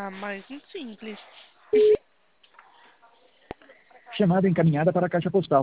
más simples. Chamada encaminhada para a caixa postal.